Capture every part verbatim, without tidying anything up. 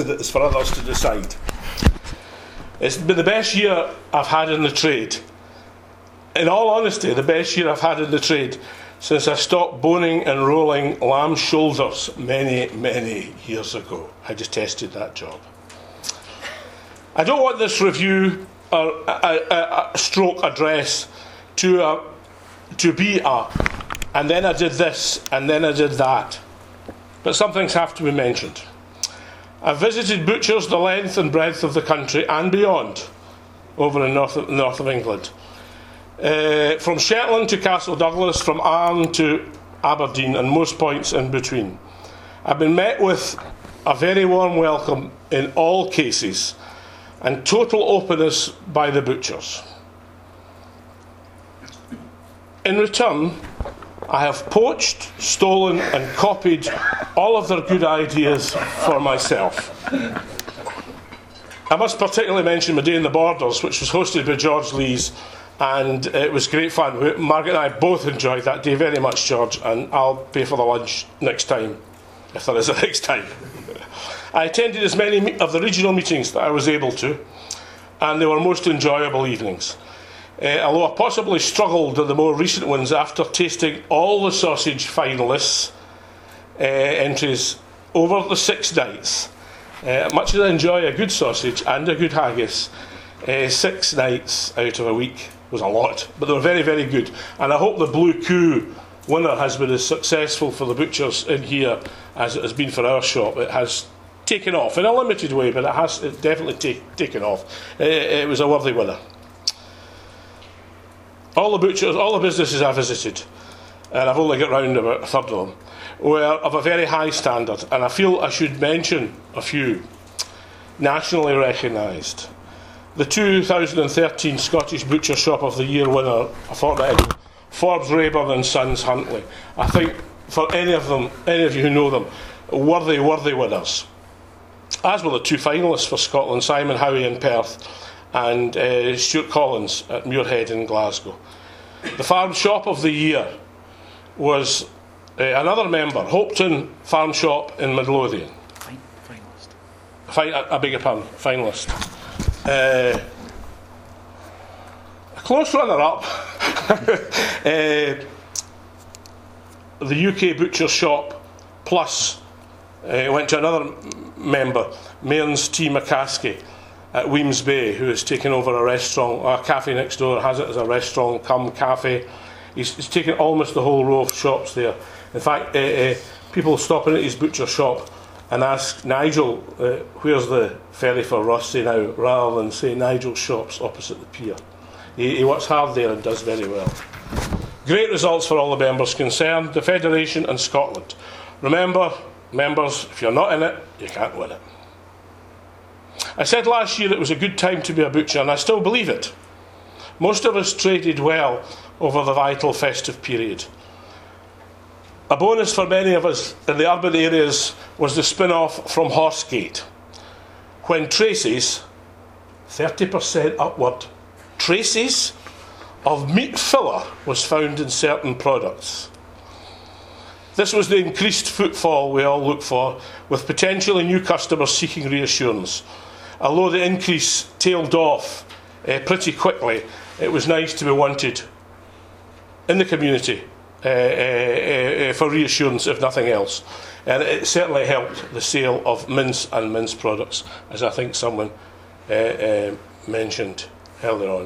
It's for others to decide. It's been the best year I've had in the trade. In all honesty, the best year I've had in the trade since I stopped boning and rolling lamb shoulders many, many years ago. I just tested that job. I don't want this review or a, a, a stroke address to a, to be a, and then I did this, and then I did that. But some things have to be mentioned. I've visited butchers the length and breadth of the country and beyond, over in north of, north of England. Uh, from Shetland to Castle Douglas, from Arn to Aberdeen, and most points in between. I've been met with a very warm welcome in all cases, and total openness by the butchers. In return, I have poached, stolen and copied all of their good ideas for myself. I must particularly mention my Day in the Borders, which was hosted by George Lees, and it was great fun. Margaret and I both enjoyed that day very much, George, and I'll pay for the lunch next time, if there is a next time. I attended as many of the regional meetings that I was able to, and they were most enjoyable evenings. Uh, although I possibly struggled in the more recent ones after tasting all the sausage finalists' uh, entries over the six nights. Uh, much as I enjoy a good sausage and a good haggis, uh, six nights out of a week was a lot, but they were very, very good. And I hope the Blue Coup winner has been as successful for the butchers in here as it has been for our shop. It has taken off in a limited way, but it has it definitely take, taken off. It, it was a worthy winner. All the butchers, all the businesses I visited, and I've only got round about a third of them, were of a very high standard, and I feel I should mention a few. Nationally recognised. The two thousand thirteen Scottish Butcher Shop of the Year winner, a fortnight ago, Forbes, Rayburn and Sons Huntly. I think for any of them, any of you who know them, worthy, worthy winners. As were the two finalists for Scotland, Simon Howie in Perth and uh, Stuart Collins at Muirhead in Glasgow. The Farm Shop of the Year was uh, another member, Hopetoun Farm Shop in Midlothian. Fin- finalist. Fi- I, I beg your pardon, finalist. Uh, a close runner-up. uh, the U K Butcher Shop Plus uh, went to another member, Mearns T. McCaskey at Weems Bay, who has taken over a restaurant, a cafe next door, has it as a restaurant cum cafe. He's, he's taken almost the whole row of shops there. In fact, uh, uh, people stopping at his butcher shop and ask Nigel, uh, where's the ferry for Rusty now, rather than say Nigel's shop's opposite the pier. He, he works hard there and does very well. Great results for all the members concerned, the Federation and Scotland. Remember, members, if you're not in it, you can't win it. I said last year it was a good time to be a butcher, and I still believe it. Most of us traded well over the vital festive period. A bonus for many of us in the urban areas was the spin-off from Horsegate, when traces, thirty percent upward, traces of meat filler was found in certain products. This was the increased footfall we all look for, with potentially new customers seeking reassurance. Although the increase tailed off uh, pretty quickly, it was nice to be wanted in the community uh, uh, uh, for reassurance, if nothing else. And it certainly helped the sale of mince and mince products, as I think someone uh, uh, mentioned earlier on.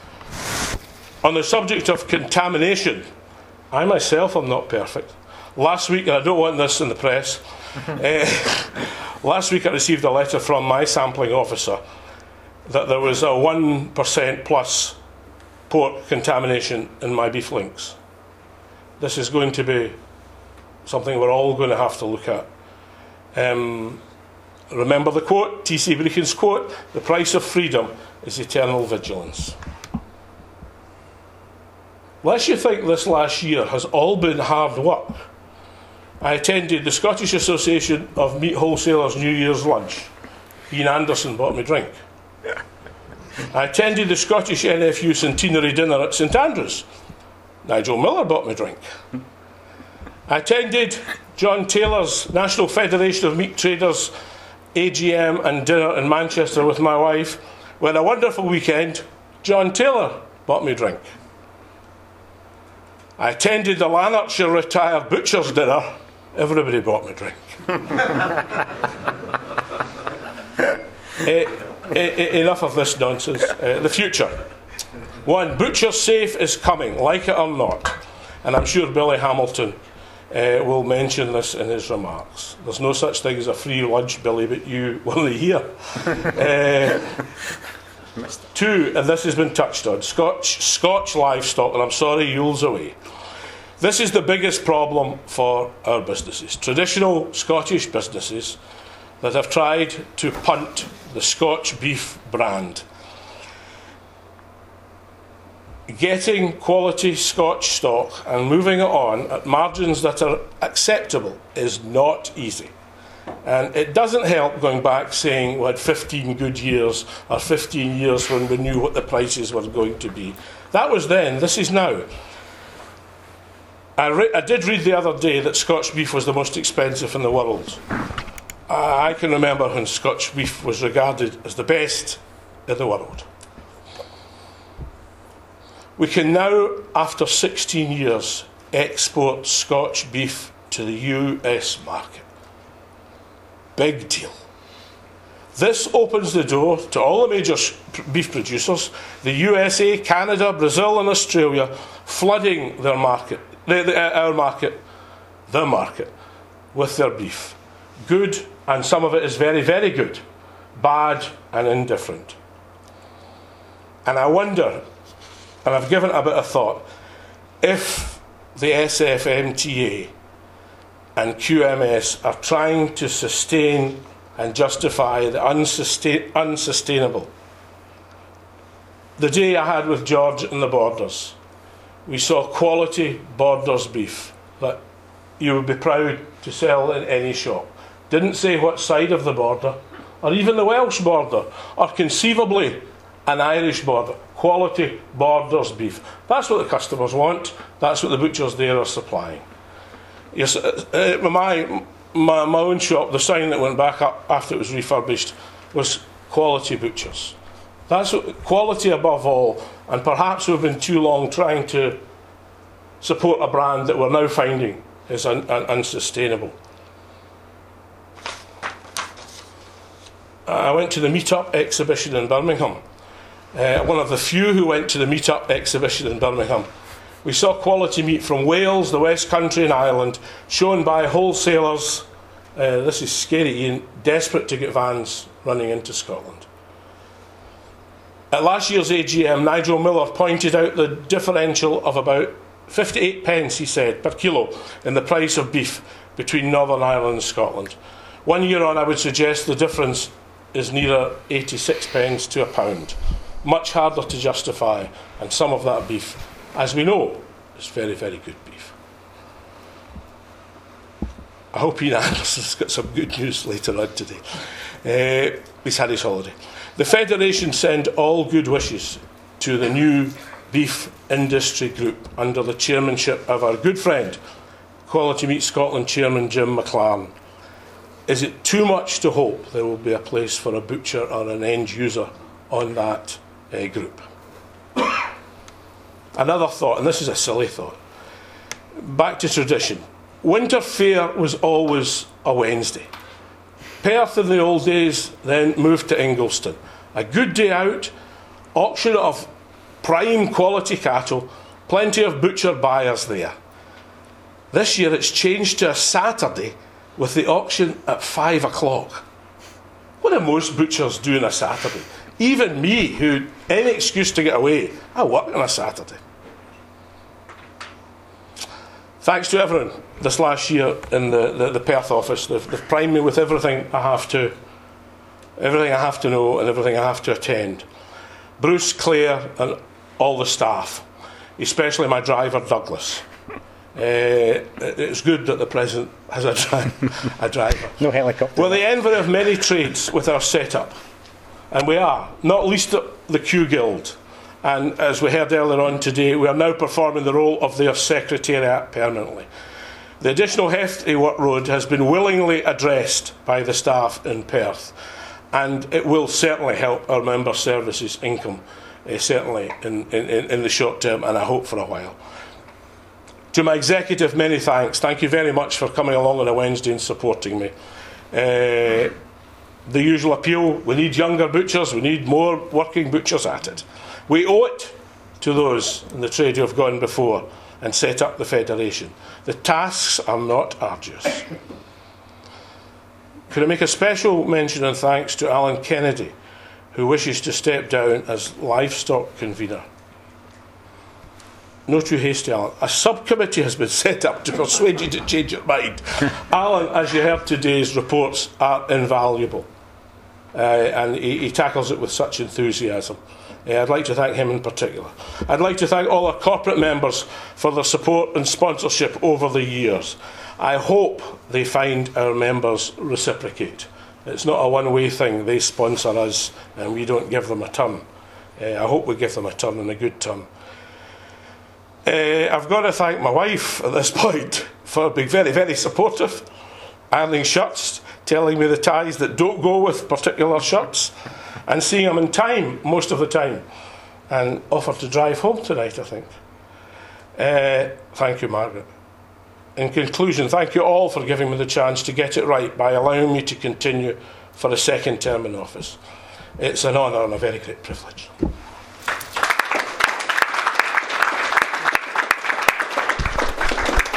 On the subject of contamination, I myself am not perfect. Last week, and I don't want this in the press, uh, last week I received a letter from my sampling officer that there was a one percent plus pork contamination in my beef links. This is going to be something we're all going to have to look at. Um, remember the quote, T C Brecken's quote, the price of freedom is eternal vigilance. Lest you think this last year has all been hard work, I attended the Scottish Association of Meat Wholesalers New Year's lunch. Ian Anderson bought me a drink. I attended the Scottish N F U centenary dinner at St Andrews. Nigel Miller bought me a drink. I attended John Taylor's National Federation of Meat Traders A G M and dinner in Manchester with my wife. We had a wonderful weekend. John Taylor bought me a drink. I attended the Lanarkshire Retired Butchers dinner. Everybody bought me a drink. uh, uh, enough of this nonsense. Uh, the future. One, Butcher Safe is coming, like it or not. And I'm sure Billy Hamilton uh, will mention this in his remarks. There's no such thing as a free lunch, Billy, but you weren't here. uh, two, and this has been touched on, Scotch, Scotch livestock, and I'm sorry, Yule's away. This is the biggest problem for our businesses. Traditional Scottish businesses that have tried to punt the Scotch beef brand. Getting quality Scotch stock and moving it on at margins that are acceptable is not easy. And it doesn't help going back saying we had fifteen good years or fifteen years when we knew what the prices were going to be. That was then, this is now. I, re I did read the other day that Scotch beef was the most expensive in the world. I can remember when Scotch beef was regarded as the best in the world. We can now, after sixteen years, export Scotch beef to the U S market. Big deal. This opens the door to all the major beef producers, the U S A, Canada, Brazil and Australia, flooding their market, the, the, our market, the market, with their beef. Good, and some of it is very, very good. Bad and indifferent. And I wonder, and I've given it a bit of thought, if the S F M T A and Q M S are trying to sustain and justify the unsustain unsustainable. The day I had with George in the Borders, we saw quality Borders beef that you would be proud to sell in any shop. Didn't say what side of the border, or even the Welsh border, or conceivably an Irish border. Quality Borders beef. That's what the customers want. That's what the butchers there are supplying. Yes, uh, uh, my, my, my own shop, the sign that went back up after it was refurbished was Quality Butchers. That's what, quality above all, and perhaps we've been too long trying to support a brand that we're now finding is un, un, unsustainable. I went to the Meetup exhibition in Birmingham. Uh, one of the few who went to the Meetup exhibition in Birmingham. We saw quality meat from Wales, the West Country and Ireland, shown by wholesalers, uh, this is scary, Ian, desperate to get vans running into Scotland. At last year's A G M, Nigel Miller pointed out the differential of about fifty-eight pence, he said, per kilo in the price of beef between Northern Ireland and Scotland. One year on, I would suggest the difference is nearer eighty-six pence to a pound. Much harder to justify, and some of that beef, as we know, is very, very good beef. I hope Ian Anderson's got some good news later on today. Uh, he's had his holiday. The Federation send all good wishes to the new beef industry group under the chairmanship of our good friend, Quality Meat Scotland Chairman Jim McLaren. Is it too much to hope there will be a place for a butcher or an end user on that uh, group? Another thought, and this is a silly thought. Back to tradition. Winter Fair was always a Wednesday. Perth in the old days then moved to Ingliston. A good day out, auction of prime quality cattle, plenty of butcher buyers there. This year it's changed to a Saturday with the auction at five o'clock. What do most butchers do on a Saturday? Even me, who any excuse to get away, I work on a Saturday. Thanks to everyone this last year in the, the, the Perth office. They've, they've primed me with everything I have to, everything I have to know and everything I have to attend. Bruce, Claire, and all the staff, especially my driver Douglas. Uh, it's good that the President has a, dri a driver. No helicopter. We're the envy of many trades with our setup, and we are, not least the Q Guild. And as we heard earlier on today, we are now performing the role of their secretariat permanently. The additional hefty workload has been willingly addressed by the staff in Perth, and it will certainly help our member services income, uh, certainly in, in, in the short term, and I hope for a while. To my executive, many thanks. Thank you very much for coming along on a Wednesday and supporting me. Uh, the usual appeal, we need younger butchers, we need more working butchers at it. We owe it to those in the trade who have gone before and set up the Federation. The tasks are not arduous. Could I make a special mention and thanks to Alan Kennedy, who wishes to step down as livestock convener. No too hasty, Alan. A subcommittee has been set up to persuade you to change your mind. Alan, as you heard today's reports, are invaluable. Uh, and he, he tackles it with such enthusiasm. Uh, I'd like to thank him in particular. I'd like to thank all our corporate members for their support and sponsorship over the years. I hope they find our members reciprocate. It's not a one-way thing. They sponsor us and we don't give them a turn. Uh, I hope we give them a turn and a good turn. Uh, I've got to thank my wife at this point for being very, very supportive, ironing shirts, telling me the ties that don't go with particular shirts, and seeing them in time most of the time, and offered to drive home tonight, I think. Uh, thank you, Margaret. In conclusion, thank you all for giving me the chance to get it right by allowing me to continue for a second term in office. It's an honour and a very great privilege.